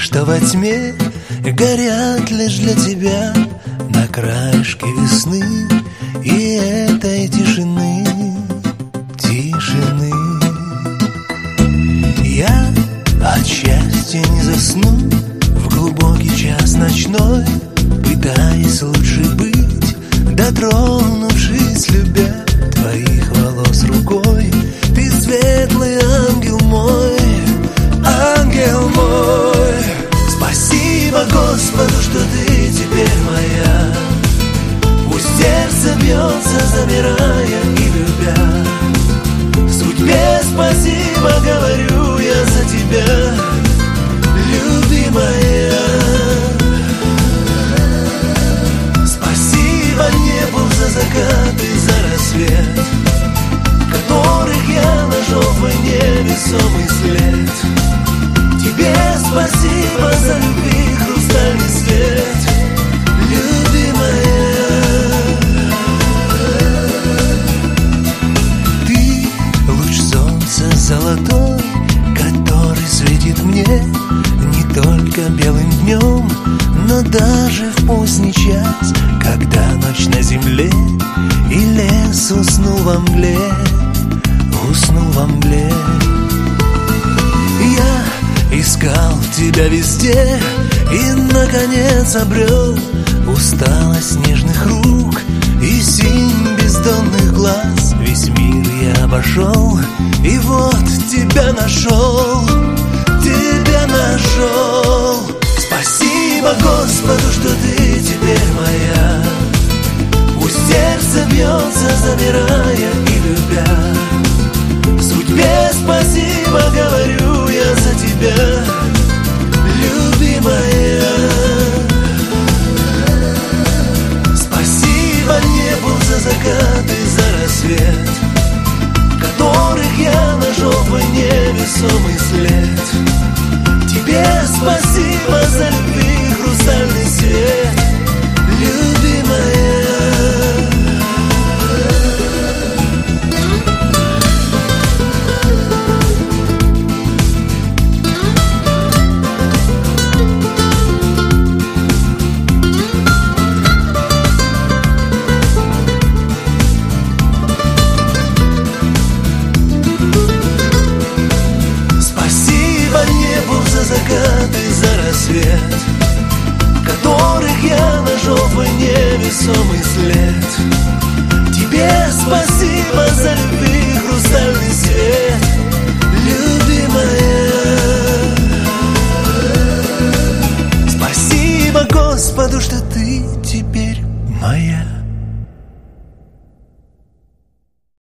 что во тьме горят лишь для тебя на краешке весны и этой тишины, тишины. Я от счастья не засну в глубокий час ночной, пытаясь лучше быть, дотронувшись, любя твоих волос рукой. Ты светлый ангел мой, ангел мой. Спасибо Господу, что ты теперь моя. Пусть сердце бьется, замирая и любя. Судьбе спасибо говорю я за тебя, любимая. Спасибо небу за закат и за рассвет, в которых я нашел твой невесомый след. Тебе спасибо за любви хрустальный свет, любимая. Ты луч солнца золотой, который светит мне не только белым днем, но даже в поздний час, когда ночь на земле и лес уснул во мгле, уснул во мгле. Я искал тебя везде и, наконец, обрел усталость нежных рук и синь бездонных глаз. Весь мир я обошел, и вот тебя нашел, тебя нашел.